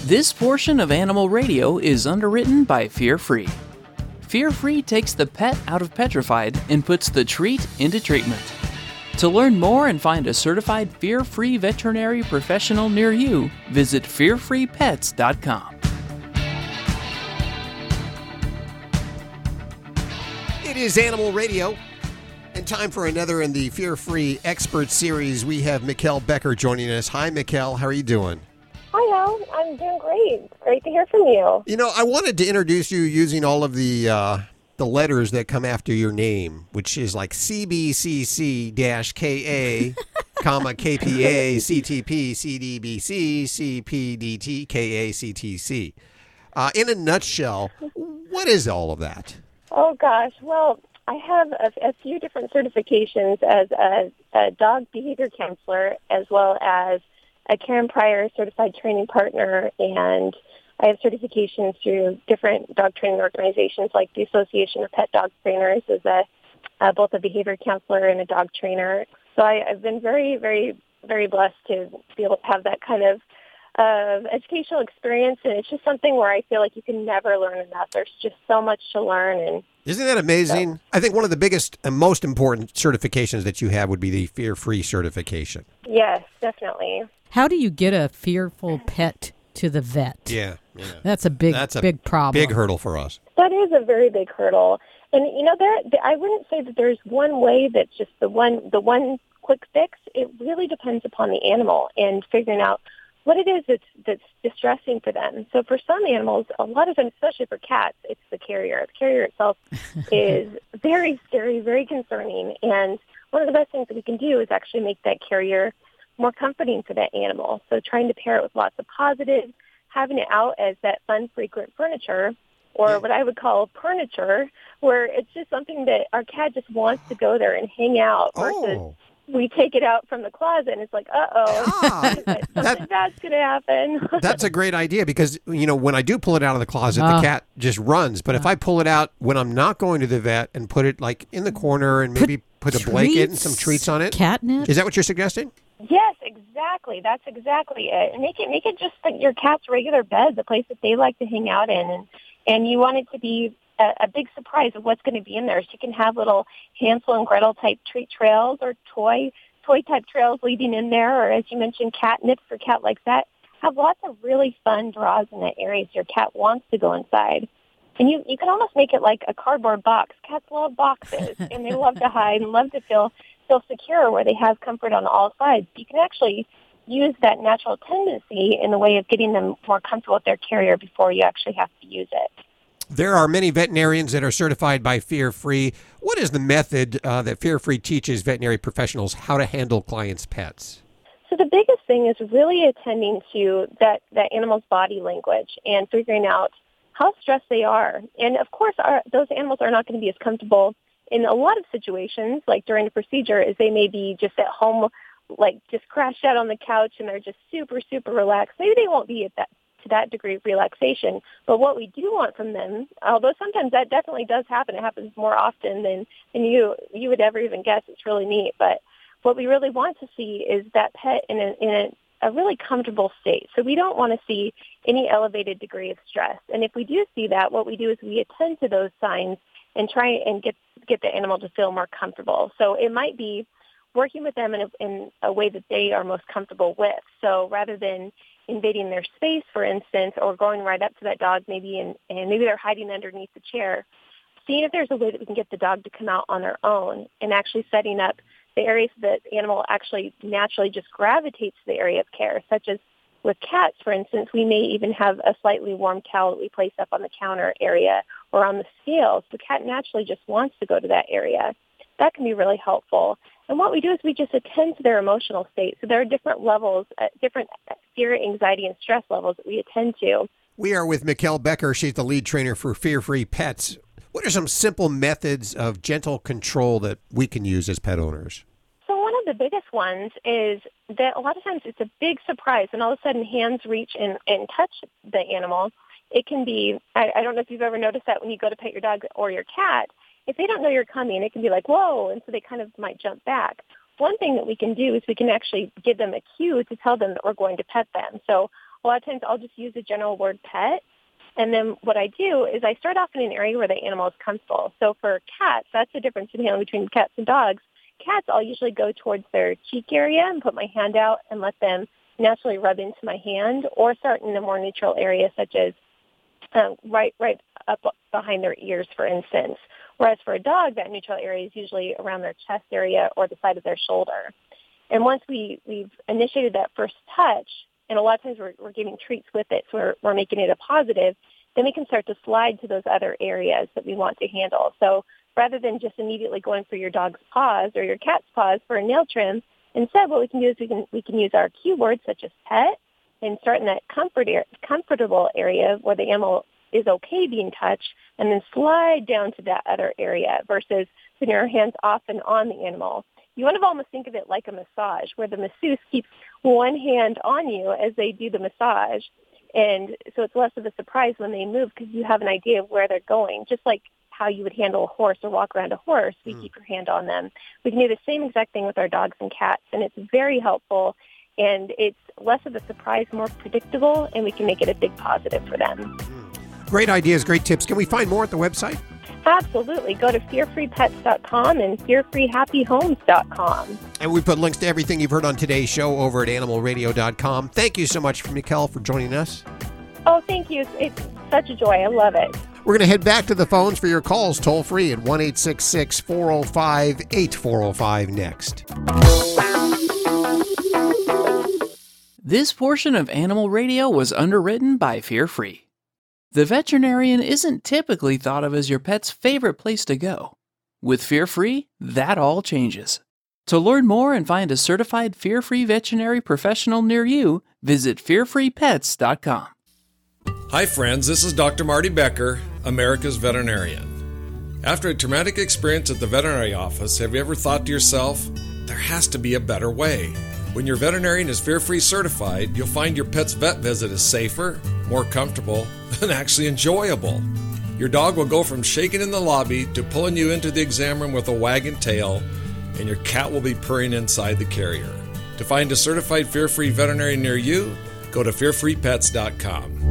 This portion of Animal Radio is underwritten by Fear Free. Fear Free takes the pet out of petrified and puts the treat into treatment. To learn more and find a certified fear-free veterinary professional near you, visit fearfreepets.com. It is Animal Radio, and time for another in the Fear-Free Expert Series. We have Mikkel Becker joining us. Hi, Mikkel. How are you doing? Hi, Al. I'm doing great. Great to hear from you. You know, I wanted to introduce you using all of the letters that come after your name, which is like CBCC-KA, comma, KPA, CTP, CDBC, CPDT, KACTC. In a nutshell, what is all of that? Oh, gosh. Well, I have a few different certifications as a dog behavior counselor, as well as a Karen Pryor certified training partner, and I have certifications through different dog training organizations like the Association of Pet Dog Trainers as both a behavior counselor and a dog trainer. So I've been very, very, very blessed to be able to have that kind of educational experience, and it's just something where I feel like you can never learn enough. There's just so much to learn. And isn't that amazing? I think one of the biggest and most important certifications that you have would be the Fear-Free certification. Yes, definitely. How do you get a fearful pet to the vet? Yeah. That's a big problem. Big hurdle for us. That is a very big hurdle. And, you know, I wouldn't say that there's one way that's just the one quick fix. It really depends upon the animal and figuring out what it is that's distressing for them. So for some animals, a lot of them, especially for cats, it's the carrier. The carrier itself is very scary, very concerning. And one of the best things that we can do is actually make that carrier more comforting for that animal. So trying to pair it with lots of positives, having it out as that fun, frequent furniture, or what I would call furniture, where it's just something that our cat just wants to go there and hang out versus we take it out from the closet and it's like, something bad's going to happen. That's a great idea because, you know, when I do pull it out of the closet, the cat just runs. But if I pull it out when I'm not going to the vet and put it like in the corner and maybe put a blanket and some treats on it. Catnip? Is that what you're suggesting? Yes, exactly. That's exactly it. And make it just like your cat's regular bed, the place that they like to hang out in. And you want it to be a big surprise of what's going to be in there. So you can have little Hansel and Gretel type treat trails or toy type trails leading in there. Or as you mentioned, catnip for cat likes that. Have lots of really fun draws in that area so your cat wants to go inside. And you can almost make it like a cardboard box. Cats love boxes, and they love to hide and love to feel secure where they have comfort on all sides. You can actually use that natural tendency in the way of getting them more comfortable with their carrier before you actually have to use it. There are many veterinarians that are certified by Fear-Free. What is the method that Fear-Free teaches veterinary professionals how to handle clients' pets? So the biggest thing is really attending to that animal's body language and figuring out how stressed they are. And, of course, those animals are not going to be as comfortable in a lot of situations, like during a procedure, as they may be just at home, like just crashed out on the couch and they're just super, super relaxed. Maybe they won't be to that degree of relaxation. But what we do want from them, although sometimes that definitely does happen, it happens more often than you would ever even guess. It's really neat. But what we really want to see is that pet in a really comfortable state. So we don't want to see any elevated degree of stress. And if we do see that, what we do is we attend to those signs and try and get the animal to feel more comfortable. So it might be working with them in a way that they are most comfortable with. So rather than invading their space, for instance, or going right up to that dog maybe and maybe they're hiding underneath the chair, seeing if there's a way that we can get the dog to come out on their own and actually setting up the areas that the animal actually naturally just gravitates to the area of care, such as with cats, for instance, we may even have a slightly warm towel that we place up on the counter area or on the scales. The cat naturally just wants to go to that area. That can be really helpful. And what we do is we just attend to their emotional state. So there are different levels, different fear, anxiety, and stress levels that we attend to. We are with Mikkel Becker. She's the lead trainer for Fear-Free Pets. What are some simple methods of gentle control that we can use as pet owners? So one of the biggest ones is that a lot of times it's a big surprise and all of a sudden hands reach and touch the animal. It can be, I don't know if you've ever noticed that when you go to pet your dog or your cat, if they don't know you're coming, it can be like, whoa, and so they kind of might jump back. One thing that we can do is we can actually give them a cue to tell them that we're going to pet them. So a lot of times I'll just use the general word pet. And then what I do is I start off in an area where the animal is comfortable. So for cats, that's the difference between cats and dogs. Cats, I'll usually go towards their cheek area and put my hand out and let them naturally rub into my hand, or start in a more neutral area, such as right up behind their ears, for instance. Whereas for a dog, that neutral area is usually around their chest area or the side of their shoulder. And once we've initiated that first touch, and a lot of times we're giving treats with it, so we're making it a positive, then we can start to slide to those other areas that we want to handle. So rather than just immediately going for your dog's paws or your cat's paws for a nail trim, instead what we can do is we can use our keywords such as pet and start in that comfortable area where the animal is okay being touched, and then slide down to that other area versus putting your hands off and on the animal. You want to almost think of it like a massage, where the masseuse keeps one hand on you as they do the massage. And so it's less of a surprise when they move because you have an idea of where they're going. Just like how you would handle a horse or walk around a horse, we keep your hand on them. We can do the same exact thing with our dogs and cats, and it's very helpful. And it's less of a surprise, more predictable, and we can make it a big positive for them. Great ideas, great tips. Can we find more at the website? Absolutely. Go to fearfreepets.com and fearfreehappyhomes.com. And we put links to everything you've heard on today's show over at animalradio.com. Thank you so much, Mikkel, for joining us. Oh, thank you. It's such a joy. I love it. We're going to head back to the phones for your calls toll free at 1-866-405-8405 next. This portion of Animal Radio was underwritten by Fear Free. The veterinarian isn't typically thought of as your pet's favorite place to go. With Fear Free, that all changes. To learn more and find a certified Fear Free veterinary professional near you, visit fearfreepets.com. Hi friends, this is Dr. Marty Becker, America's veterinarian. After a traumatic experience at the veterinary office, have you ever thought to yourself, there has to be a better way? When your veterinarian is Fear Free certified, you'll find your pet's vet visit is safer, more comfortable, and actually enjoyable. Your dog will go from shaking in the lobby to pulling you into the exam room with a wagging tail, and your cat will be purring inside the carrier. To find a certified Fear Free veterinarian near you, go to fearfreepets.com.